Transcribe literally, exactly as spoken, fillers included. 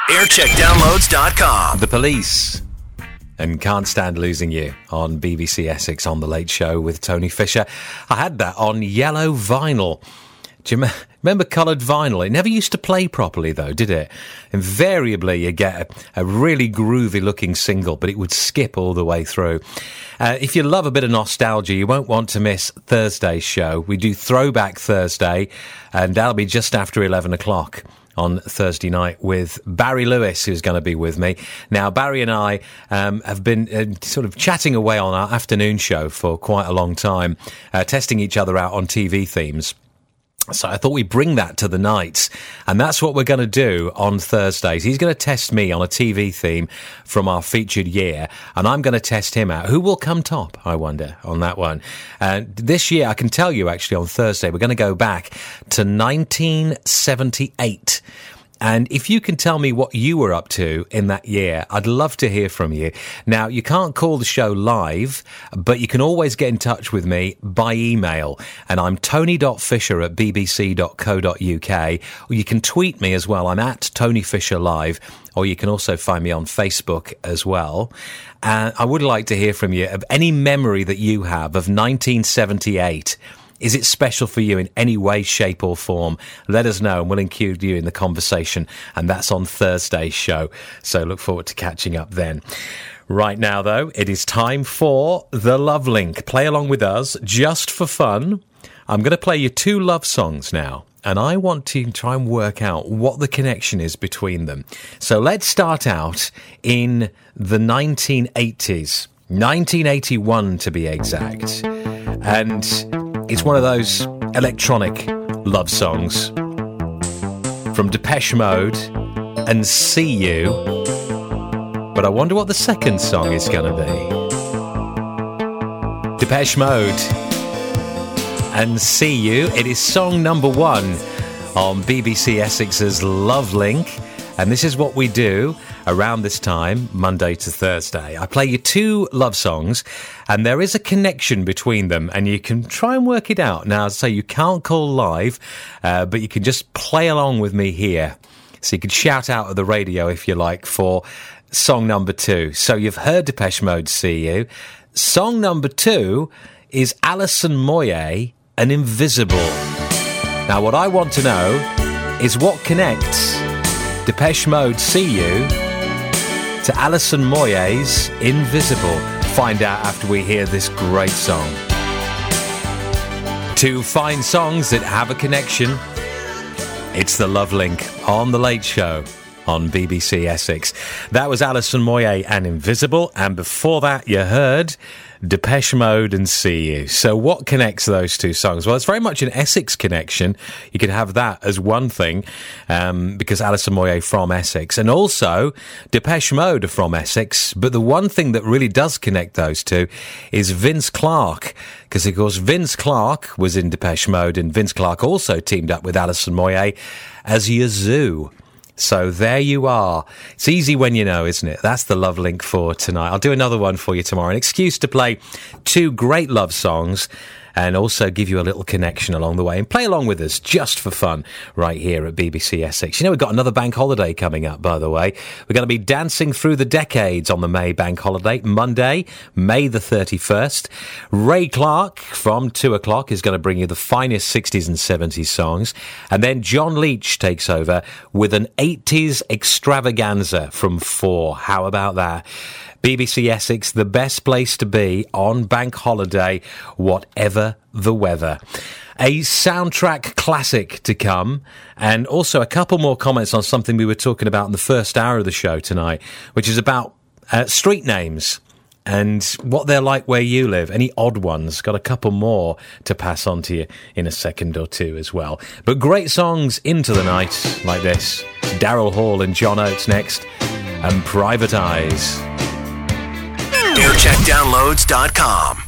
aircheck downloads dot com. The Police and Can't Stand Losing You on B B C Essex on The Late Show with Tony Fisher. I had that on yellow vinyl. Do you remember coloured vinyl? It never used to play properly, though, did it? Invariably, you get a, a really groovy-looking single, but it would skip all the way through. Uh, if you love a bit of nostalgia, you won't want to miss Thursday's show. We do Throwback Thursday, and that'll be just after eleven o'clock on Thursday night with Barry Lewis, who's going to be with me. Now, Barry and I um, have been uh, sort of chatting away on our afternoon show for quite a long time, uh, testing each other out on T V themes. So I thought we'd bring that to the nights, and that's what we're going to do on Thursdays. He's going to test me on a T V theme from our featured year, and I'm going to test him out. Who will come top, I wonder, on that one? And this year, I can tell you, actually, on Thursday, we're going to go back to nineteen seventy-eight. And if you can tell me what you were up to in that year, I'd love to hear from you. Now, you can't call the show live, but you can always get in touch with me by email. And I'm tony.fisher at bbc.co.uk. Or you can tweet me as well. I'm at Tony Fisher Live. Or you can also find me on Facebook as well. And I would like to hear from you of any memory that you have of nineteen seventy-eight. Is it special for you in any way, shape or form? Let us know and we'll include you in the conversation. And that's on Thursday's show. So look forward to catching up then. Right now, though, it is time for The Love Link. Play along with us just for fun. I'm going to play you two love songs now. And I want to try and work out what the connection is between them. So let's start out in the nineteen eighties. nineteen eighty-one to be exact. And it's one of those electronic love songs from Depeche Mode and See You. But I wonder what the second song is going to be. Depeche Mode and See You. It is song number one on B B C Essex's Love Link. And this is what we do around this time, Monday to Thursday. I play you two love songs, and there is a connection between them, and you can try and work it out. Now, so you can't call live, uh, but you can just play along with me here. So you can shout out at the radio, if you like, for song number two. So you've heard Depeche Mode, See You. Song number two is Alison Moyet and Invisible. Now, what I want to know is what connects Depeche Mode, See You to Alison Moyet's Invisible. Find out after we hear this great song. Two fine songs that have a connection. It's The Love Link on The Late Show on B B C Essex. That was Alison Moyet and Invisible, and before that you heard Depeche Mode and See You. So what connects those two songs? Well, it's very much an Essex connection. You could have that as one thing, um, because Alison Moyet from Essex, and also Depeche Mode are from Essex. But the one thing that really does connect those two is Vince Clarke, because of course Vince Clarke was in Depeche Mode, and Vince Clarke also teamed up with Alison Moyet as Yazoo. So there you are. It's easy when you know, isn't it? That's the love link for tonight. I'll do another one for you tomorrow. An excuse to play two great love songs and also give you a little connection along the way. And play along with us just for fun right here at B B C Essex. You know, we've got another bank holiday coming up, by the way. We're going to be dancing through the decades on the May bank holiday, Monday, May the thirty-first. Ray Clark from two o'clock is going to bring you the finest sixties and seventies songs. And then John Leach takes over with an eighties extravaganza from four. How about that? B B C Essex, the best place to be on bank holiday, whatever the weather. A soundtrack classic to come, and also a couple more comments on something we were talking about in the first hour of the show tonight, which is about uh, street names and what they're like where you live. Any odd ones? Got a couple more to pass on to you in a second or two as well. But great songs into the night like this. Daryl Hall and John Oates next, and Private Eyes. aircheck downloads dot com